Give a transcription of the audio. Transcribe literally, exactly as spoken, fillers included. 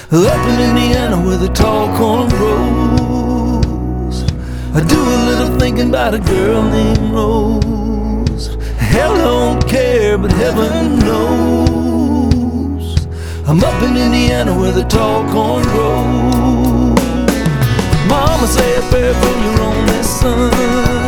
up in Indiana where the tall corn grows. I do a little thinking about a girl named Rose. Hell, I don't care, but heaven knows I'm up in Indiana where the tall corn grows. Mama say a prayer for your only son.